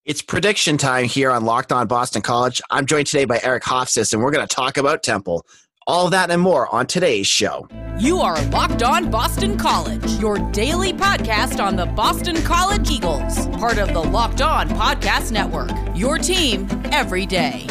It's prediction time here on Locked On Boston College. I'm joined today by Eric Hofstas, and we're going to talk about Temple. All of that and more on today's show. You are Locked On Boston College, your daily podcast on the Boston College Eagles, part of the Locked On Podcast Network, your team every day.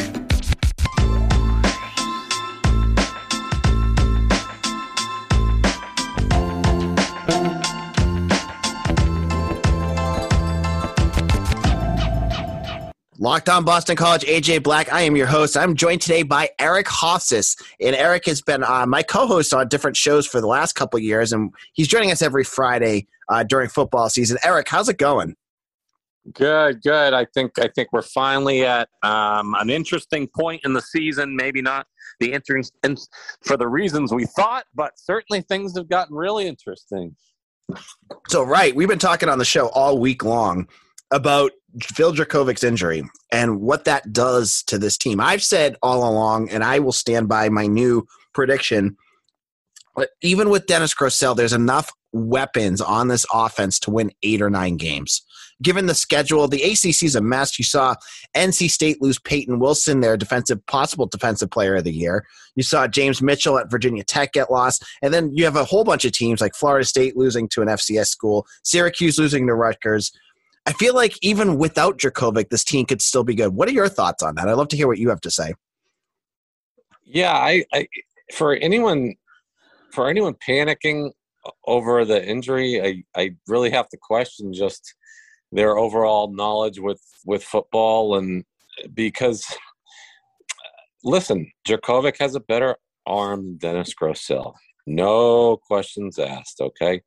Locked On Boston College, AJ Black. I am your host. I'm joined today by Eric Hofstas, and Eric has been my co-host on different shows for the last couple of years, and he's joining us every Friday during football season. Eric, how's it going? Good. I think we're finally at an interesting point in the season. Maybe not the interest for the reasons we thought, but certainly things have gotten really interesting. So, right, we've been talking on the show all week long about Phil Jurkovec's injury and what that does to this team. I've said all along, and I will stand by my new prediction, but even with Dennis Grosel, there's enough weapons on this offense to win 8 or 9 games. Given the schedule, the ACC is a mess. You saw NC State lose Peyton Wilson, their possible defensive player of the year. You saw James Mitchell at Virginia Tech get lost. And then you have a whole bunch of teams like Florida State losing to an FCS school, Syracuse losing to Rutgers. I feel like even without Jurkovec, this team could still be good. What are your thoughts on that? I'd love to hear what you have to say. Yeah, I for anyone panicking over the injury, I really have to question just their overall knowledge with football, and because listen, Jurkovec has a better arm than Dennis Grosel. No questions asked. Okay,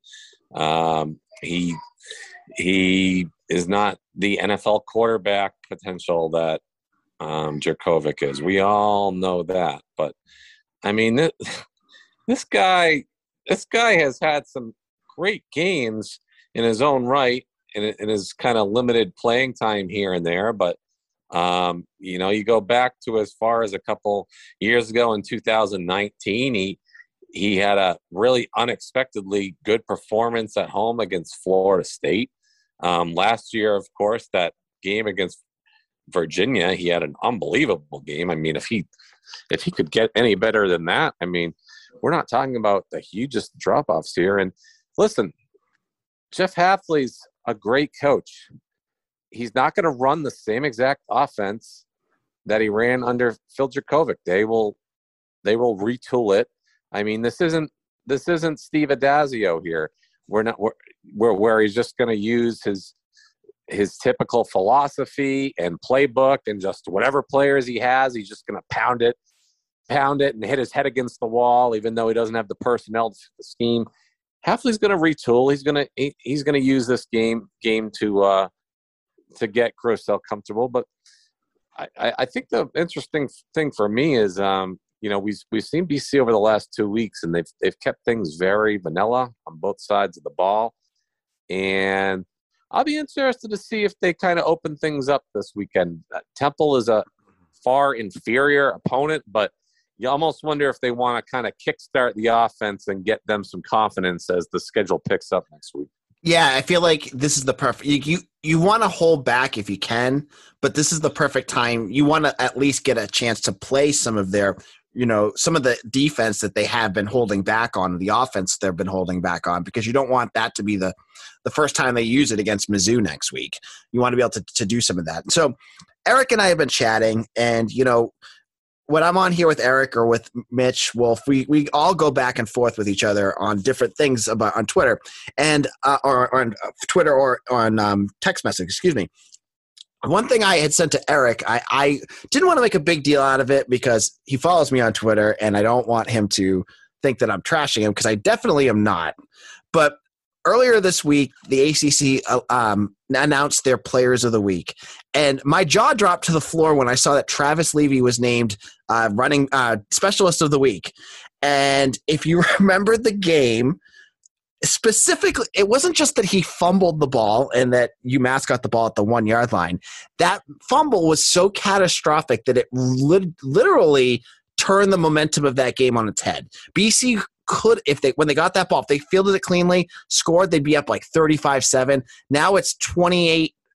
he is not the NFL quarterback potential that Jurkovec is. We all know that. But, I mean, this guy has had some great games in his own right in his kind of limited playing time here and there. But, you go back to as far as a couple years ago in 2019, he had a really unexpectedly good performance at home against Florida State. Last year, of course, that game against Virginia, he had an unbelievable game. I mean, if he could get any better than that, I mean, we're not talking about the hugest drop-offs here. And listen, Jeff Hafley's a great coach. He's not going to run the same exact offense that he ran under Phil Jurkovec. They will retool it. I mean, this isn't Steve Addazio here. Where he's just going to use his typical philosophy and playbook and just whatever players he has, he's just going to pound it and hit his head against the wall, even though he doesn't have the personnel to fit the scheme. Hafley's going to retool. He's going to use this game to get Grosel comfortable. But I think the interesting thing for me is we've seen BC over the last 2 weeks, and they've kept things very vanilla on both sides of the ball. And I'll be interested to see if they kind of open things up this weekend. Temple is a far inferior opponent, but you almost wonder if they want to kind of kickstart the offense and get them some confidence as the schedule picks up next week. Yeah, I feel like this is the perfect – you want to hold back if you can, but this is the perfect time. You want to at least get a chance to play some of their – some of the defense that they have been holding back on, the offense they've been holding back on, because you don't want that to be the first time they use it against Mizzou next week. You want to be able to do some of that. So Eric and I have been chatting, and, when I'm on here with Eric or with Mitch Wolf, we all go back and forth with each other on different things on Twitter and or on Twitter or on text message, excuse me. One thing I had sent to Eric, I didn't want to make a big deal out of it because he follows me on Twitter, and I don't want him to think that I'm trashing him, because I definitely am not. But earlier this week, the ACC announced their Players of the Week, and my jaw dropped to the floor when I saw that Travis Levy was named running Specialist of the Week. And if you remember the game, specifically, it wasn't just that he fumbled the ball and that UMass got the ball at the 1 yard line. That fumble was so catastrophic that it literally turned the momentum of that game on its head. BC could, when they got that ball, if they fielded it cleanly, scored, they'd be up like 35-7. Now it's 28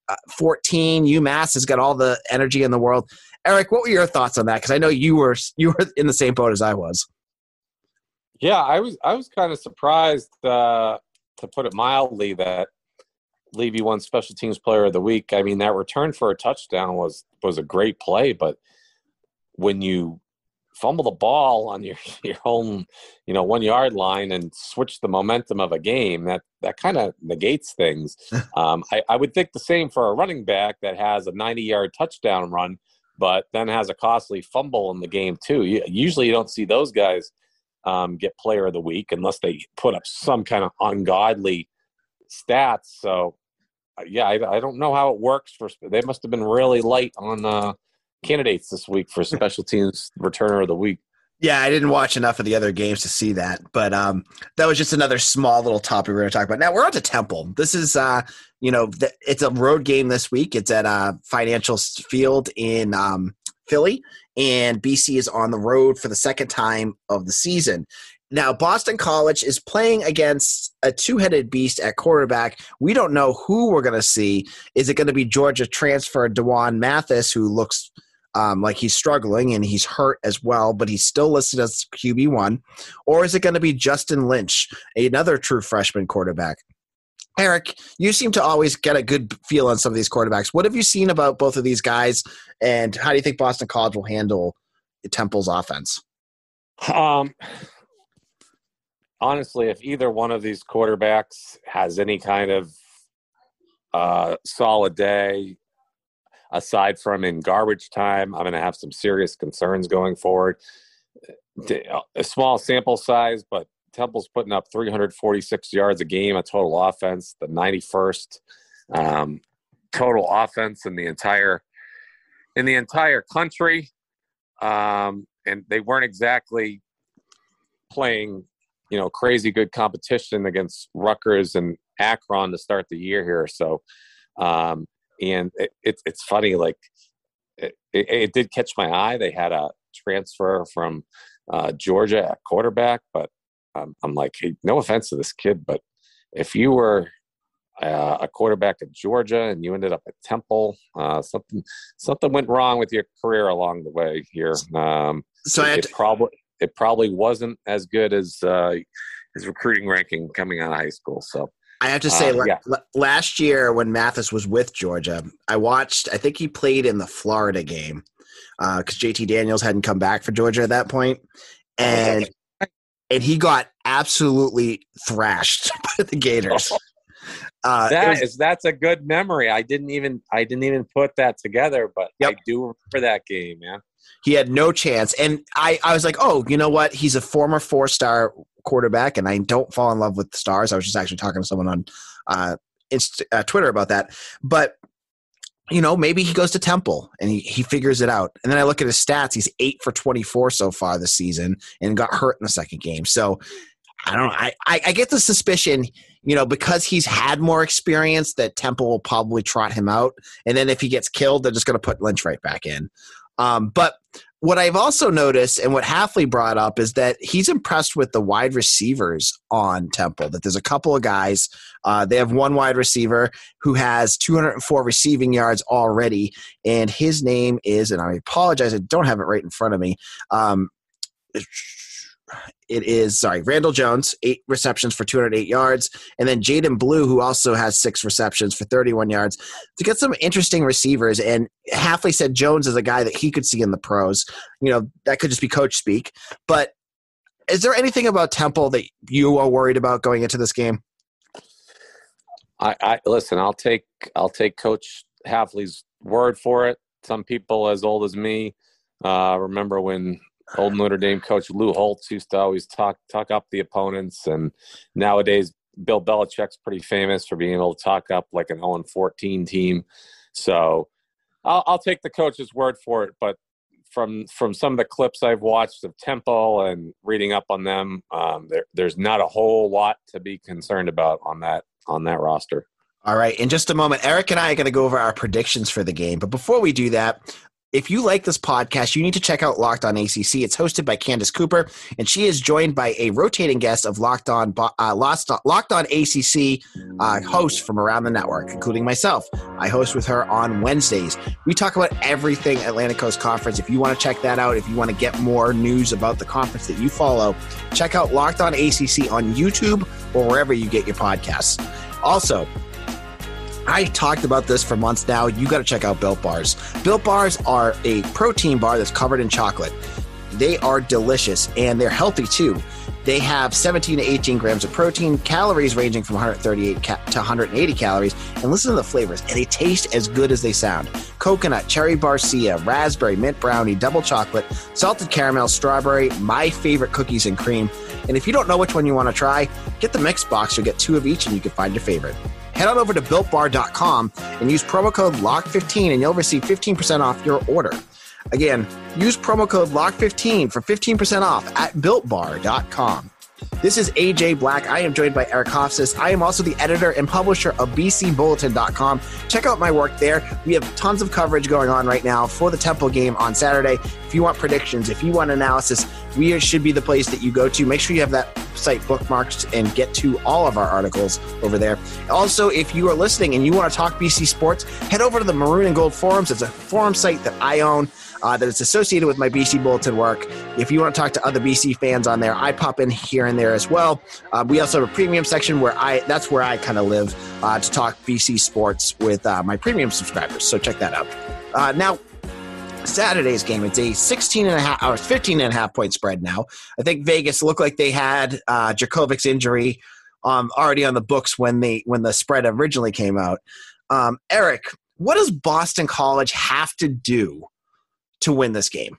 14. UMass has got all the energy in the world. Eric, what were your thoughts on that? Because I know you were in the same boat as I was. Yeah, I was kind of surprised, to put it mildly, that Levy won Special Teams Player of the Week. I mean, that return for a touchdown was a great play, but when you fumble the ball on your own, 1 yard line and switch the momentum of a game, that kind of negates things. I would think the same for a running back that has a 90-yard touchdown run, but then has a costly fumble in the game too. Usually you don't see those guys get Player of the Week unless they put up some kind of ungodly stats. So, yeah, I don't know how it works. They must have been really light on candidates this week for Special Teams Returner of the Week. Yeah, I didn't watch enough of the other games to see that, but that was just another small little topic we're going to talk about. Now we're on to Temple. This is, it's a road game this week. It's at Financial Field in Philly, and BC is on the road for the second time of the season. Now, Boston College is playing against a two-headed beast at quarterback. We don't know who we're going to see. Is it going to be Georgia transfer D'Wan Mathis, who looks like he's struggling and he's hurt as well, but he's still listed as QB1? Or is it going to be Justin Lynch, another true freshman quarterback? Eric, you seem to always get a good feel on some of these quarterbacks. What have you seen about both of these guys, and how do you think Boston College will handle Temple's offense? Honestly, if either one of these quarterbacks has any kind of solid day, aside from in garbage time, I'm going to have some serious concerns going forward. A small sample size, but Temple's putting up 346 yards a game, a total offense, the 91st total offense in the entire country. And they weren't exactly playing, crazy good competition against Rutgers and Akron to start the year here. So, and it's funny, like it did catch my eye. They had a transfer from Georgia at quarterback, but I'm like, hey, no offense to this kid, but if you were a quarterback at Georgia and you ended up at Temple, something went wrong with your career along the way here. So it probably wasn't as good as his recruiting ranking coming out of high school. So I have to say, last year when Mathis was with Georgia, I think he played in the Florida game because JT Daniels hadn't come back for Georgia at that point. And he got absolutely thrashed by the Gators. That's a good memory. I didn't even put that together, but yep. I do remember that game, man. He had no chance. And I was like, oh, you know what? He's a former 4-star quarterback, and I don't fall in love with the stars. I was just actually talking to someone on Twitter about that. But, maybe he goes to Temple and he figures it out. And then I look at his stats. He's 8 for 24 so far this season and got hurt in the second game. So I don't know. I get the suspicion, because he's had more experience, that Temple will probably trot him out. And then if he gets killed, they're just going to put Lynch right back in. But what I've also noticed, and what Hafley brought up, is that he's impressed with the wide receivers on Temple, that there's a couple of guys. They have one wide receiver who has 204 receiving yards already, and his name is, and I apologize, I don't have it right in front of me. Randall Jones, 8 receptions for 208 yards. And then Jaden Blue, who also has 6 receptions for 31 yards. To get some interesting receivers, and Hafley said Jones is a guy that he could see in the pros. That could just be coach speak. But is there anything about Temple that you are worried about going into this game? I listen, I'll take Coach Hafley's word for it. Some people as old as me remember when old Notre Dame coach Lou Holtz used to always talk up the opponents, and nowadays Bill Belichick's pretty famous for being able to talk up like an 0-14 team. So I'll take the coach's word for it. But from some of the clips I've watched of Temple and reading up on them, there's not a whole lot to be concerned about on that roster. All right. In just a moment, Eric and I are going to go over our predictions for the game. But before we do that, if you like this podcast, you need to check out Locked On ACC. It's hosted by Candace Cooper, and she is joined by a rotating guest of Locked On ACC hosts from around the network, including myself. I host with her on Wednesdays. We talk about everything Atlantic Coast Conference. If you want to check that out, if you want to get more news about the conference that you follow, check out Locked On ACC on YouTube or wherever you get your podcasts. Also, I talked about this for months now. You got to check out Built Bars. Built Bars are a protein bar that's covered in chocolate. They are delicious, and they're healthy too. They have 17 to 18 grams of protein, calories ranging from 138 to 180 calories, and listen to the flavors, and they taste as good as they sound. Coconut, cherry barcia, raspberry, mint brownie, double chocolate, salted caramel, strawberry, my favorite cookies and cream. And if you don't know which one you want to try, get the mix box. You'll get 2 of each, and you can find your favorite. Head on over to BuiltBar.com and use promo code LOCK15 and you'll receive 15% off your order. Again, use promo code LOCK15 for 15% off at BuiltBar.com. This is AJ Black. I am joined by Eric Hofstas. I am also the editor and publisher of BCBulletin.com. Check out my work there. We have tons of coverage going on right now for the Temple game on Saturday. If you want predictions, if you want analysis, we should be the place that you go to. Make sure you have that site bookmarked and get to all of our articles over there. Also, if you are listening and you want to talk BC sports, head over to the Maroon and Gold Forums. It's a forum site that I own that is associated with my BC Bulletin work. If you want to talk to other BC fans on there, I pop in here and there as well. We also have a premium section where that's where I kind of live to talk BC sports with my premium subscribers. So check that out. Now, Saturday's game, it's a 15.5 point spread now. I think Vegas looked like they had Djokovic's injury already on the books when the spread originally came out. Eric, what does Boston College have to do to win this game?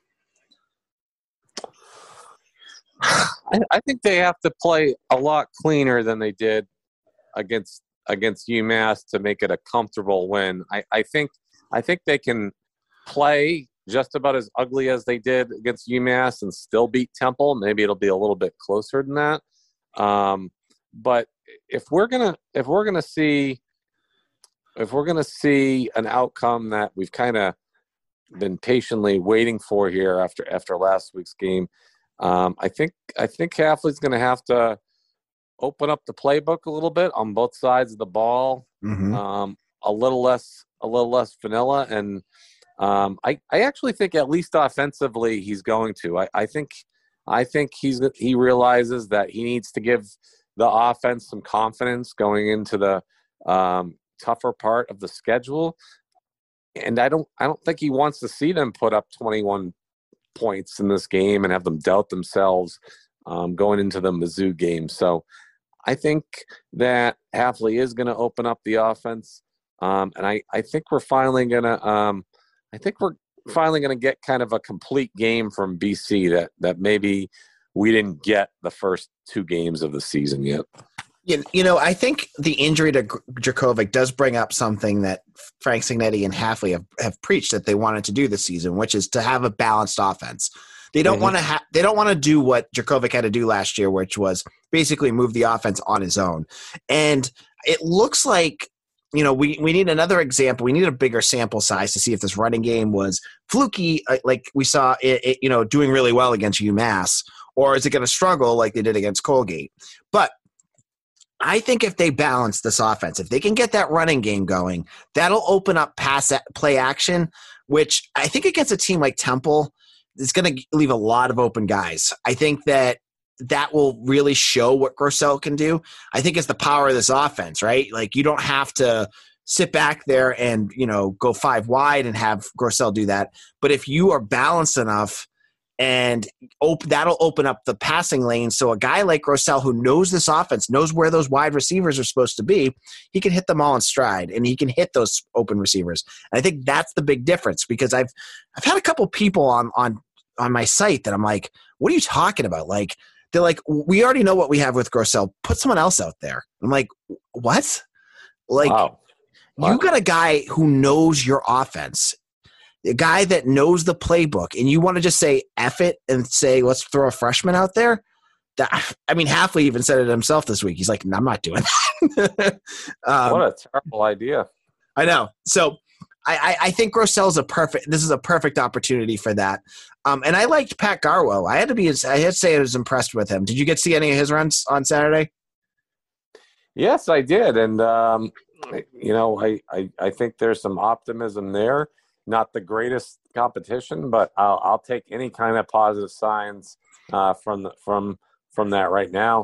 I think they have to play a lot cleaner than they did against UMass to make it a comfortable win. I think they can play just about as ugly as they did against UMass and still beat Temple. Maybe it'll be a little bit closer than that. But if we're gonna see an outcome that we've kind of been patiently waiting for here after last week's game, I think Hafley's going to have to open up the playbook a little bit on both sides of the ball, a little less vanilla, and I actually think at least offensively he's going to. I think he realizes that he needs to give the offense some confidence going into the tougher part of the schedule. And I don't think he wants to see them put up 21 points in this game and have them doubt themselves going into the Mizzou game. So I think that Hafley is going to open up the offense, and I think we're finally going to get kind of a complete game from BC that maybe we didn't get the first 2 games of the season yet. You know, I think the injury to Djokovic does bring up something that Frank Signetti and Hafley have preached that they wanted to do this season, which is to have a balanced offense. They don't want to they don't want to do what Djokovic had to do last year, which was basically move the offense on his own. And it looks like, you know, we need another example. We need a bigger sample size to see if this running game was fluky, like we saw it doing really well against UMass, or is it going to struggle like they did against Colgate? But I think if they balance this offense, if they can get that running game going, that'll open up play action, which I think against a team like Temple is going to leave a lot of open guys. I think that will really show what Grosel can do. I think it's the power of this offense, right? Like, you don't have to sit back there and, go 5 wide and have Grosel do that. But if you are balanced enough, and that'll open up the passing lane. So a guy like Grosel, who knows this offense, knows where those wide receivers are supposed to be, he can hit them all in stride, and he can hit those open receivers. And I think that's the big difference, because I've had a couple people on my site that I'm like, what are you talking about? Like, they're like, we already know what we have with Grosel. Put someone else out there. I'm like, what? Like, wow. You got a guy who knows your offense, a guy that knows the playbook, and you want to just say F it and say, let's throw a freshman out there? Hafley even said it himself this week. He's like, no, I'm not doing that. What a terrible idea. I know. So I think Grossel's this is a perfect opportunity for that. And I liked Pat Garwo. I had to say I was impressed with him. Did you get to see any of his runs on Saturday? Yes, I did. And, I think there's some optimism there. Not the greatest competition, but I'll take any kind of positive signs from that right now.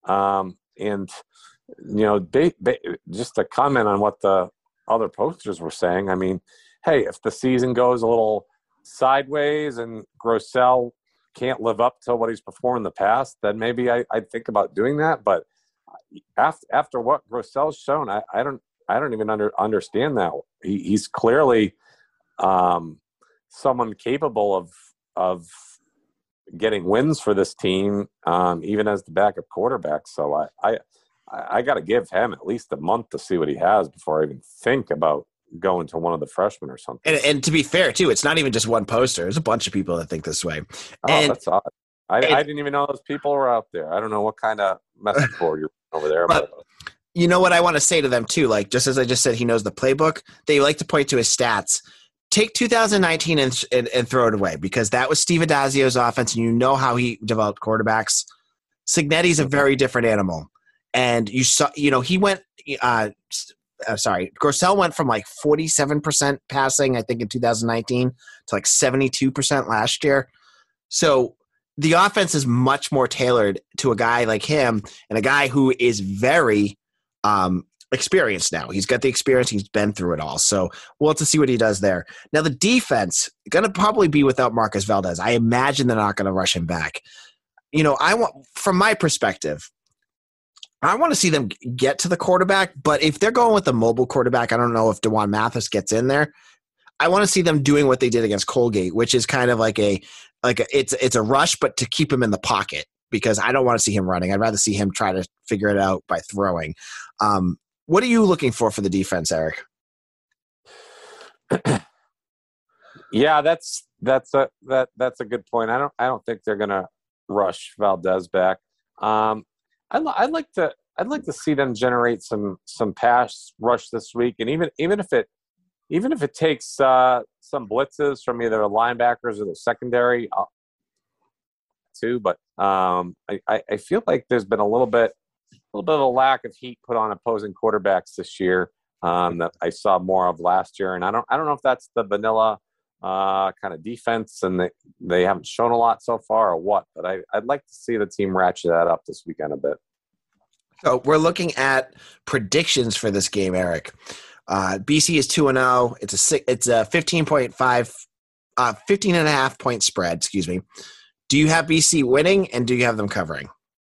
Just to comment on what the other posters were saying, I mean, hey, if the season goes a little sideways and Grossell can't live up to what he's performed in the past, then maybe I'd think about doing that. But after what Grossell's shown, I don't even understand that. He's clearly someone capable of getting wins for this team, even as the backup quarterback. So I got to give him at least a month to see what he has before I even think about going to one of the freshmen or something. And to be fair, too, it's not even just one poster. There's a bunch of people that think this way. That's odd. I didn't even know those people were out there. I don't know what kind of message board you're over there. But you know what I want to say to them, too? Like, just as I just said, he knows the playbook. They like to point to his stats. Take 2019 and throw it away, because that was Steve Adazio's offense, and you know how he developed quarterbacks. Cignetti's a very different animal. And you saw, he went Grosel went from like 47% passing, I think, in 2019 to like 72% last year. So the offense is much more tailored to a guy like him, and a guy who is very experienced now. He's got the experience. He's been through it all. So we'll have to see what he does there. Now, the defense going to probably be without Marcus Valdez. I imagine they're not going to rush him back. From my perspective, I want to see them get to the quarterback, but if they're going with the mobile quarterback, I don't know if DeJuan Mathis gets in there. I want to see them doing what they did against Colgate, which is kind of like it's a rush, but to keep him in the pocket, because I don't want to see him running. I'd rather see him try to figure it out by throwing. What are you looking for the defense, Eric? Yeah, that's a good point. I don't think they're going to rush Valdez back. I'd like to see them generate some pass rush this week, and even if it takes some blitzes from either the linebackers or the secondary too. But I feel like there's been a little bit of a lack of heat put on opposing quarterbacks this year that I saw more of last year, and I don't know if that's the vanilla kind of defense, and they haven't shown a lot so far or what, but I'd like to see the team ratchet that up this weekend a bit. So we're looking at predictions for this game, Eric. BC is 2-0. It's a 15.5 point spread, excuse me. Do you have BC winning, and do you have them covering?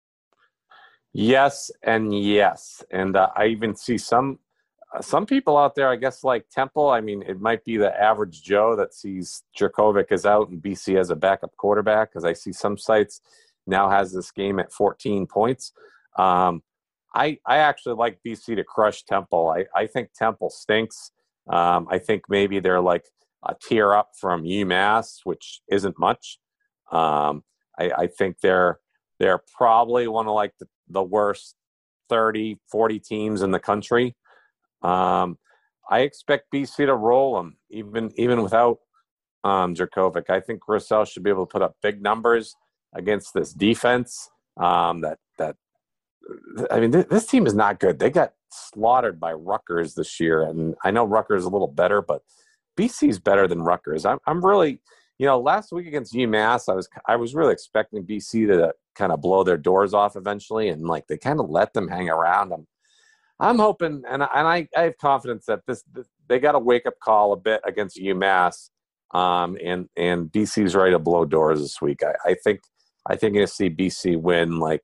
Yes and yes. And I even see some people out there, I guess, like Temple. I mean, it might be the average Joe that sees Jurkovec is out and BC as a backup quarterback, because I see some sites now has this game at 14 points. I actually like BC to crush Temple. I think Temple stinks. I think maybe they're like a tier up from UMass, which isn't much. I think they're probably one of like the worst 30, 40 teams in the country. I expect BC to roll them, even without Jurkovec. I think Grosel should be able to put up big numbers against this defense. This team is not good. They got slaughtered by Rutgers this year, and I know Rutgers is a little better, but BC's better than Rutgers. I'm really, last week against UMass, I was really expecting BC to kind of blow their doors off eventually, and like they kind of let them hang around. I'm hoping, and I have confidence that they got a wake up call a bit against UMass, and BC's ready to blow doors this week. I think you'll see BC win like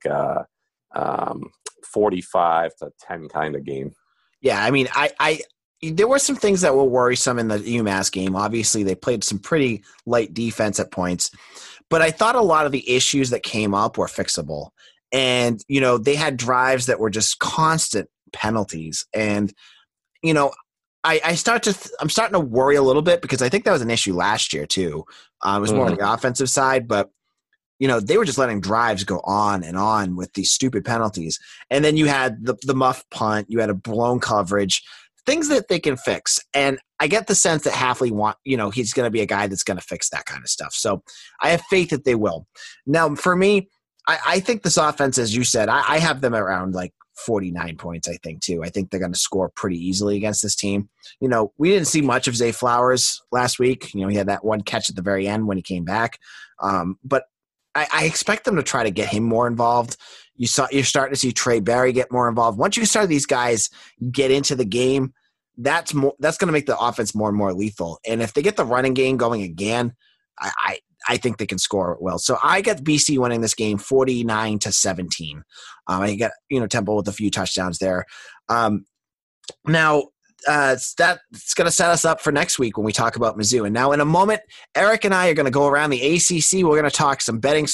45-10 kind of game. Yeah, I mean, there were some things that were worrisome in the UMass game. Obviously, they played some pretty light defense at points, but I thought a lot of the issues that came up were fixable. And, they had drives that were just constant penalties. And, I'm starting to worry a little bit, because I think that was an issue last year too. It was more on the offensive side, but they were just letting drives go on and on with these stupid penalties. And then you had the muff punt, you had a blown coverage. things that they can fix. And I get the sense that Hafley he's going to be a guy that's going to fix that kind of stuff. So I have faith that they will. Now, for me, I think this offense, as you said, I have them around like 49 points, I think, too. I think they're going to score pretty easily against this team. We didn't see much of Zay Flowers last week. He had that one catch at the very end when he came back. But I expect them to try to get him more involved. You're starting to see Trey Barry get more involved. Once you start these guys get into the game, that's going to make the offense more and more lethal. And if they get the running game going again, I think they can score well. So I get BC winning this game 49-17. I get Temple with a few touchdowns there. Now it's going to set us up for next week when we talk about Mizzou. And now in a moment, Eric and I are going to go around the ACC. We're going to talk some betting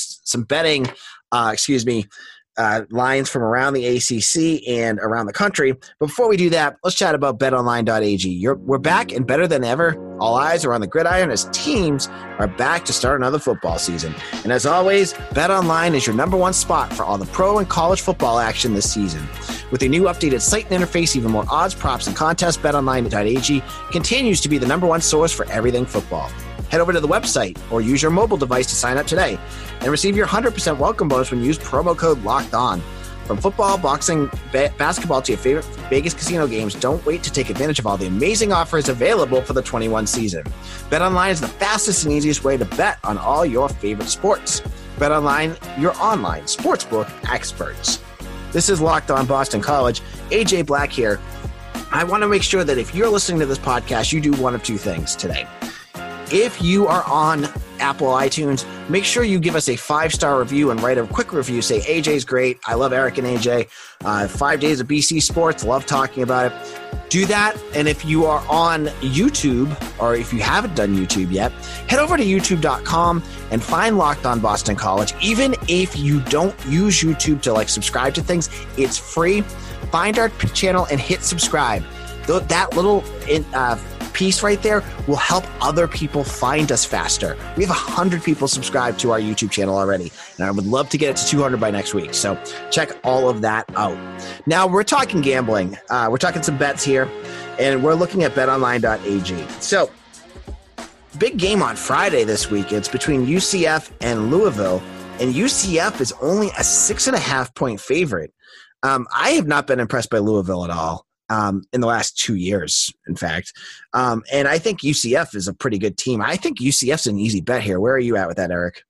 lines from around the ACC and around the country. But before we do that, let's chat about betonline.ag. We're back and better than ever. All eyes are on the gridiron as teams are back to start another football season. And as always, BetOnline is your number one spot for all the pro and college football action this season. With a new updated site and interface, even more odds, props, and contests, betonline.ag continues to be the number one source for everything football. Head over to the website or use your mobile device to sign up today and receive your 100% welcome bonus when you use promo code LOCKEDON. From football, boxing, basketball to your favorite Vegas casino games, don't wait to take advantage of all the amazing offers available for the 21 season. BetOnline is the fastest and easiest way to bet on all your favorite sports. BetOnline, your online sportsbook experts. This is Locked On Boston College. AJ Black here. I want to make sure that if you're listening to this podcast, you do one of two things today. If you are on Apple iTunes, make sure you give us a 5-star review and write a quick review. Say, AJ's great. I love Eric and AJ. 5 days of BC sports. Love talking about it. Do that. And if you are on YouTube, or if you haven't done YouTube yet, head over to youtube.com and find Locked On Boston College. Even if you don't use YouTube to subscribe to things, it's free. Find our channel and hit subscribe. That little piece right there will help other people find us faster. We have 100 people subscribed to our YouTube channel already, and I would love to get it to 200 by next week. So check all of that out. Now we're talking gambling. We're talking some bets here, and we're looking at betonline.ag. So big game on Friday this week. It's between UCF and Louisville, and UCF is only a 6.5-point favorite. I have not been impressed by Louisville at all. In the last 2 years, in fact. And I think UCF is a pretty good team. I think UCF's an easy bet here. Where are you at with that, Eric?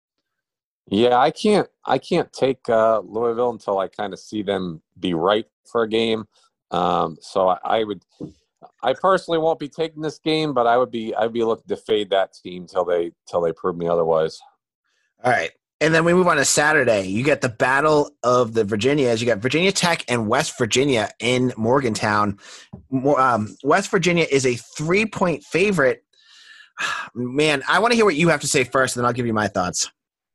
Yeah, I can't take Louisville until I kind of see them be right for a game. So I personally won't be taking this game, but I'd be looking to fade that team till they prove me otherwise. All right. And then we move on to Saturday. You get the Battle of the Virginias. You got Virginia Tech and West Virginia in Morgantown. West Virginia is a 3-point favorite. Man, I want to hear what you have to say first, and then I'll give you my thoughts.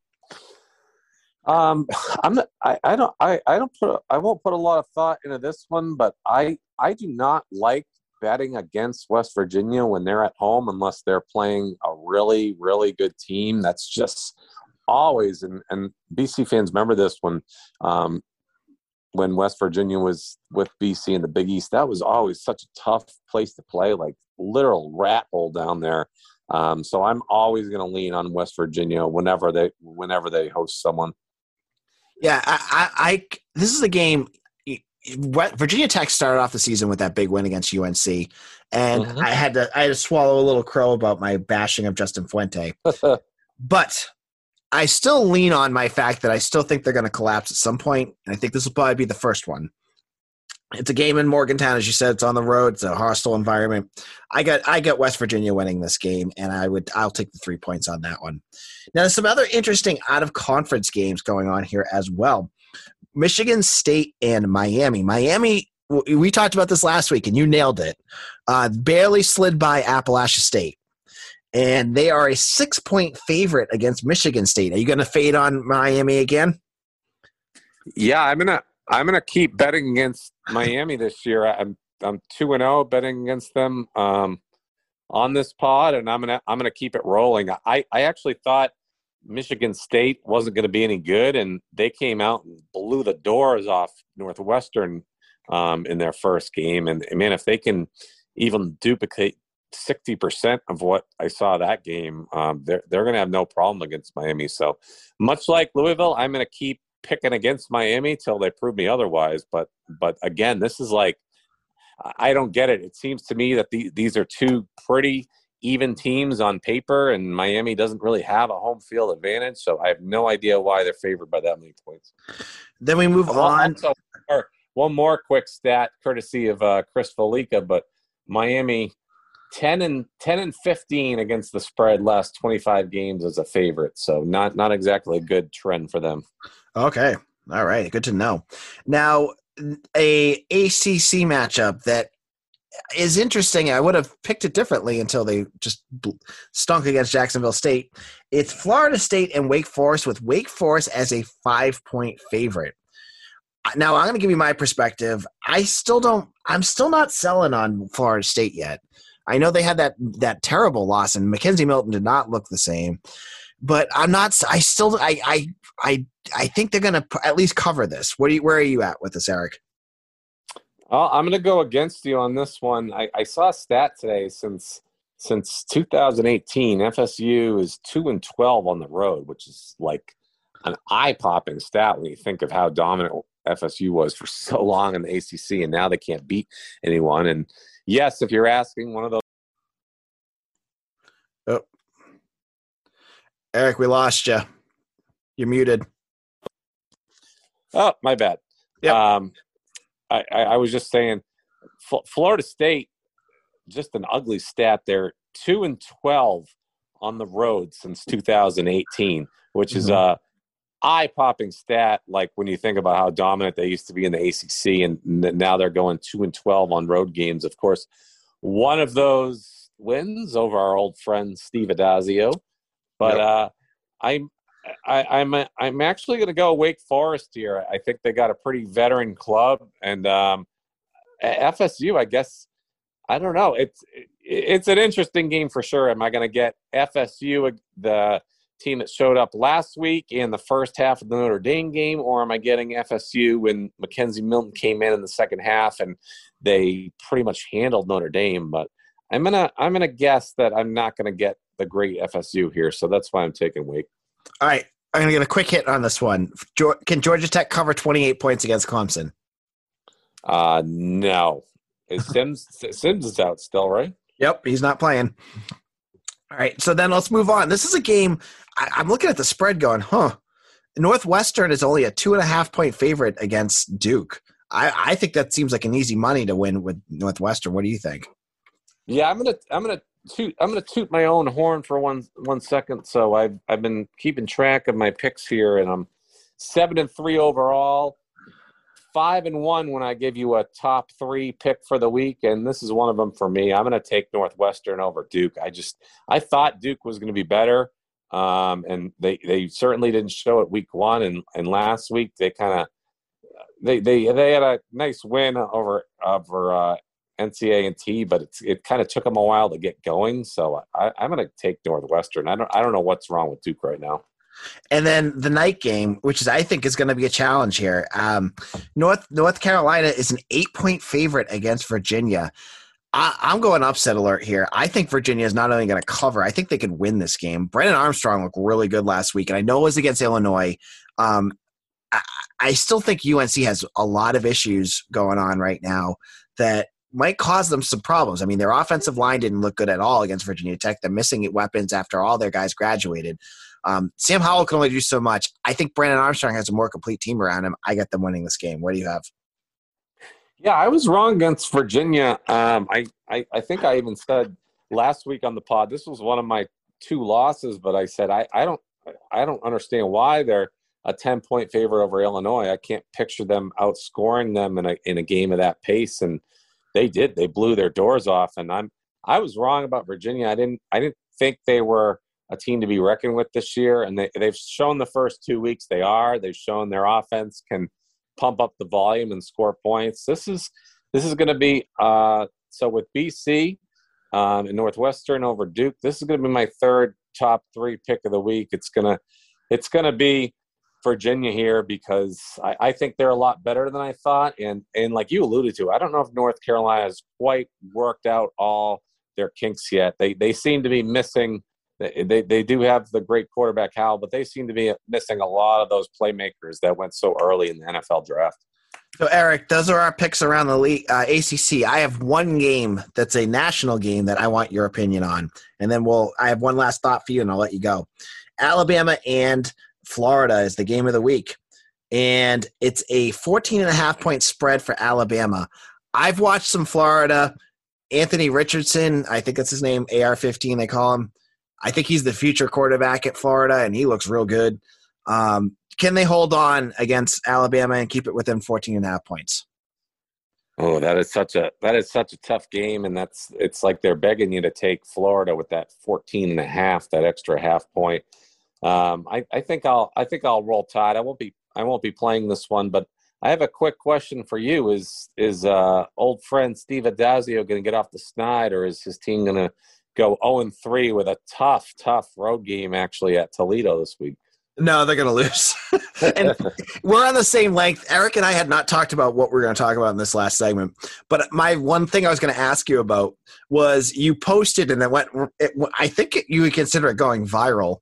I won't put a lot of thought into this one, but I do not like betting against West Virginia when they're at home unless they're playing a really, really good team. That's just always, and BC fans remember this when West Virginia was with BC in the Big East. That was always such a tough place to play, like literal rat hole down there. So I'm always going to lean on West Virginia whenever they host someone. Yeah, I this is a game. Virginia Tech started off the season with that big win against UNC, and I had to swallow a little crow about my bashing of Justin Fuente, but I still lean on my fact that I still think they're going to collapse at some point, and I think this will probably be the first one. It's a game in Morgantown, as you said. It's on the road. It's a hostile environment. I got West Virginia winning this game, and I'll take the 3 points on that one. Now, there's some other interesting out-of-conference games going on here as well. Michigan State and Miami. Miami, we talked about this last week, and you nailed it. Barely slid by Appalachia State. And they are a 6-point favorite against Michigan State. Are you going to fade on Miami again? Yeah, I'm gonna keep betting against Miami this year. I'm 2-0 betting against them on this pod, and I'm gonna keep it rolling. I actually thought Michigan State wasn't going to be any good, and they came out and blew the doors off Northwestern in their first game. And man, if they can even duplicate 60% of what I saw that game, they're going to have no problem against Miami. So much like Louisville, I'm going to keep picking against Miami till they prove me otherwise. But again, this is like, I don't get it. It seems to me that these are two pretty even teams on paper, and Miami doesn't really have a home field advantage. So I have no idea why they're favored by that many points. Then we move on. Also, one more quick stat, courtesy of Chris Felica, but Miami 10 and 15 against the spread last 25 games as a favorite. So not exactly a good trend for them. Okay. All right. Good to know. Now, a ACC matchup that is interesting. I would have picked it differently until they just stunk against Jacksonville State. It's Florida State and Wake Forest, with Wake Forest as a 5-point favorite. Now, I'm going to give you my perspective. I'm still not selling on Florida State yet. I know they had that terrible loss, and Mackenzie Milton did not look the same. But I'm not. I think they're going to at least cover this. Where are you at with this, Eric? I'm going to go against you on this one. I saw a stat today since 2018, FSU is 2-12 on the road, which is like an eye-popping stat when you think of how dominant FSU was for so long in the ACC, and now they can't beat anyone. And yes, if you're asking one of those. Oh, Eric, we lost you. You're muted. Oh, my bad. Yep. I was just saying, Florida State, just an ugly stat. They're 2-12 on the road since 2018, which is a eye-popping stat. Like when you think about how dominant they used to be in the ACC, and now they're going 2-12 on road games. Of course, one of those wins over our old friend Steve Adazio, but I'm actually going to go Wake Forest here. I think they got a pretty veteran club, and FSU, I guess, I don't know. It's an interesting game for sure. Am I going to get FSU, the team that showed up last week in the first half of the Notre Dame game, or am I getting FSU when Mackenzie Milton came in the second half and they pretty much handled Notre Dame? But I'm gonna guess that I'm not going to get the great FSU here, so that's why I'm taking Wake. All right, I'm going to get a quick hit on this one. Can Georgia Tech cover 28 points against Clemson? No. Sims is out still, right? Yep, he's not playing. All right, so then let's move on. This is a game I'm looking at the spread going, Northwestern is only a 2.5-point favorite against Duke. I think that seems like an easy money to win with Northwestern. What do you think? Yeah, I'm gonna toot my own horn for one second. So I've been keeping track of my picks here, and I'm 7-3 overall, 5-1 when I give you a top 3 pick for the week, and this is one of them for me. I'm going to take Northwestern over Duke. I thought Duke was going to be better, and they certainly didn't show it week 1, and last week they kind of they had a nice win over NCA&T, but it kind of took them a while to get going. So I'm going to take Northwestern. I don't know what's wrong with Duke right now. And then the night game, which I think is going to be a challenge here. North Carolina is an 8-point favorite against Virginia. I'm going upset alert here. I think Virginia is not only going to cover, I think they could win this game. Brennan Armstrong looked really good last week, and I know it was against Illinois. I still think UNC has a lot of issues going on right now that might cause them some problems. I mean, their offensive line didn't look good at all against Virginia Tech. They're missing weapons after all their guys graduated. Sam Howell can only do so much. I think Brandon Armstrong has a more complete team around him. I got them winning this game. What do you have? Yeah, I was wrong against Virginia. I think I even said last week on the pod, this was one of my 2 losses, but I said I don't understand why they're a 10-point favorite over Illinois. I can't picture them outscoring them in a game of that pace, and they did. They blew their doors off, and I was wrong about Virginia. I didn't think they were a team to be reckoned with this year, and they've shown the first 2 weeks they are. They've shown their offense can pump up the volume and score points. This is going to be so with BC and Northwestern over Duke. This is going to be my 3rd top 3 pick of the week. It's gonna be Virginia here because I think they're a lot better than I thought. And like you alluded to, I don't know if North Carolina has quite worked out all their kinks yet. They seem to be missing. They do have the great quarterback Howell, but they seem to be missing a lot of those playmakers that went so early in the NFL draft. So, Eric, those are our picks around the league, ACC. I have one game that's a national game that I want your opinion on. And then I have one last thought for you, and I'll let you go. Alabama and Florida is the game of the week. And it's a 14.5-point spread for Alabama. I've watched some Florida. Anthony Richardson, I think that's his name, AR-15 they call him. I think he's the future quarterback at Florida, and he looks real good. Can they hold on against Alabama and keep it within 14.5 points? Oh, that is such a tough game, and it's like they're begging you to take Florida with that 14.5, that extra half point. I think I'll roll Tide. I won't be playing this one, but I have a quick question for you. Is old friend Steve Addazio going to get off the snide, or is his team going to go 0-3 with a tough road game actually at Toledo this week? No, they're going to lose. And we're on the same length. Eric and I had not talked about what we're going to talk about in this last segment. But my one thing I was going to ask you about was you posted, and I think you would consider it going viral,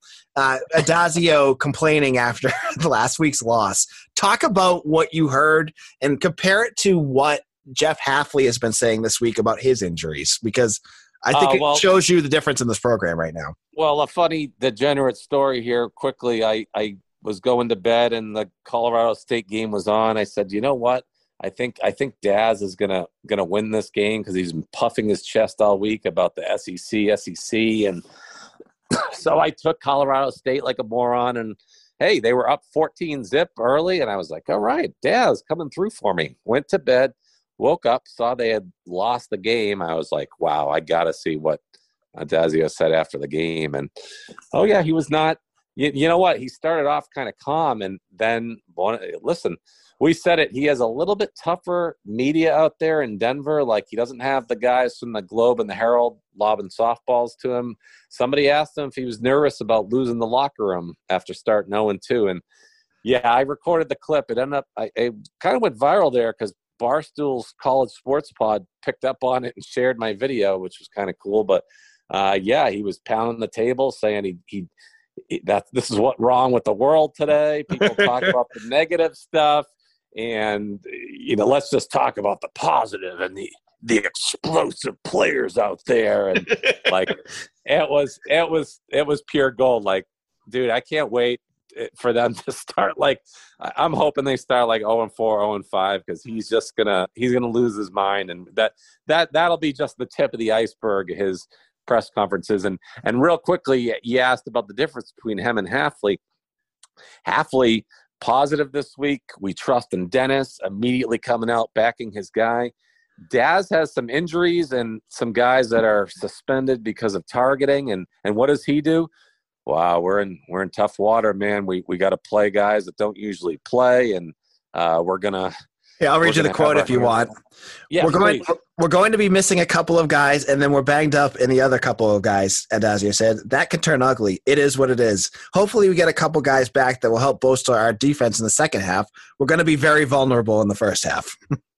Addazio complaining after the last week's loss. Talk about what you heard and compare it to what Jeff Hafley has been saying this week about his injuries, because I think it shows you the difference in this program right now. Well, a funny degenerate story here quickly. I was going to bed and the Colorado State game was on. I said, you know what? I think Daz is gonna win this game because he's been puffing his chest all week about the SEC. And so I took Colorado State like a moron. And, hey, they were up 14-0 early. And I was like, all right, Daz coming through for me. Went to bed. Woke up, saw they had lost the game. I was like, wow, I got to see what Addazio said after the game. And, oh, yeah, he was not – you know what? He started off kind of calm. And then, listen, we said it. He has a little bit tougher media out there in Denver. Like, he doesn't have the guys from the Globe and the Herald lobbing softballs to him. Somebody asked him if he was nervous about losing the locker room after starting 0-2. And, yeah, I recorded the clip. It ended up – it kind of went viral there because Barstool's College Sports Pod picked up on it and shared my video, which was kind of cool. But yeah, he was pounding the table saying this is what's wrong with the world today. People talk about the negative stuff, and let's just talk about the positive and the explosive players out there. And like it was pure gold. Like, dude, I can't wait for them to start. Like, I'm hoping they start like 0-4, 0-5, because he's gonna lose his mind, and that'll be just the tip of the iceberg, his press conferences. And real quickly, you asked about the difference between him and Hafley. Hafley positive this week. We trust in Dennis, immediately coming out backing his guy. Daz has some injuries and some guys that are suspended because of targeting. And what does he do? Wow, we're in tough water, man. We got to play guys that don't usually play, and we're gonna. Yeah, I'll read you the quote if you want. Yeah, we're going to be missing a couple of guys, and then we're banged up in the other couple of guys. And as you said, that can turn ugly. It is what it is. Hopefully, we get a couple guys back that will help bolster our defense in the second half. We're going to be very vulnerable in the first half.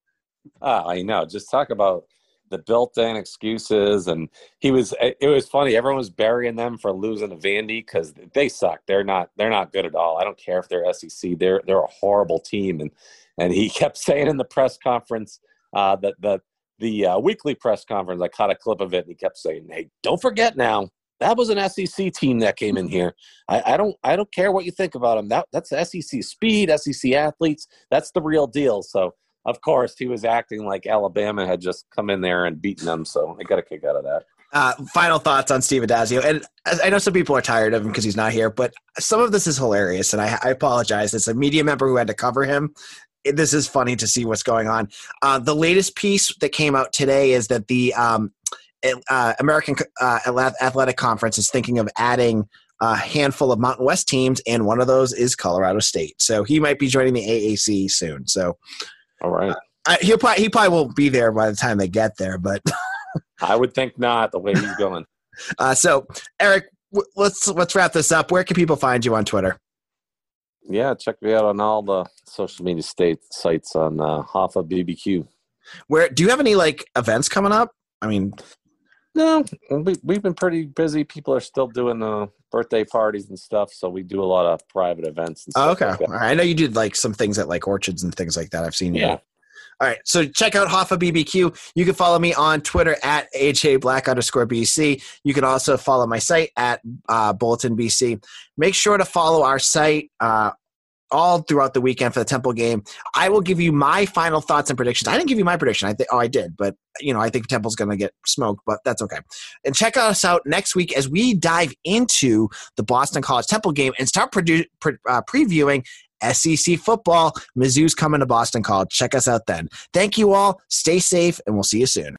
I know. Just talk about the built-in excuses, and it was funny. Everyone was burying them for losing to Vandy because they suck. They're not good at all. I don't care if they're SEC. They're a horrible team. And he kept saying in the press conference, the weekly press conference, I caught a clip of it, and he kept saying, "Hey, don't forget now, that was an SEC team that came in here. I don't care what you think about them. That's SEC speed, SEC athletes. That's the real deal." So, of course, he was acting like Alabama had just come in there and beaten them, so I got a kick out of that. Final thoughts on Steve Addazio. And I know some people are tired of him because he's not here, but some of this is hilarious, and I apologize. It's a media member who had to cover him. This is funny to see what's going on. The latest piece that came out today is that the American Athletic Conference is thinking of adding a handful of Mountain West teams, and one of those is Colorado State. So he might be joining the AAC soon. So, all right, he probably won't be there by the time they get there, but I would think not, the way he's going. So, Eric, let's wrap this up. Where can people find you on Twitter? Yeah, check me out on all the social media sites on Hoffa BBQ. Where do you have any like events coming up? I mean, no, we've been pretty busy. People are still doing birthday parties and stuff, so we do a lot of private events and stuff. okay. Like that. All right. I know you did like some things at like orchards and things like that. I've seen you. Yeah. All right, so check out Hoffa BBQ. You can follow me on Twitter at AJBlack_BC. You can also follow my site at Bulletin BC. Make sure to follow our site all throughout the weekend for the Temple game. I will give you my final thoughts and predictions. I didn't give you my prediction. I did, but I think Temple's going to get smoked, but that's okay. And check us out next week as we dive into the Boston College Temple game and start previewing SEC football. Mizzou's coming to Boston College. Check us out then. Thank you all. Stay safe, and we'll see you soon.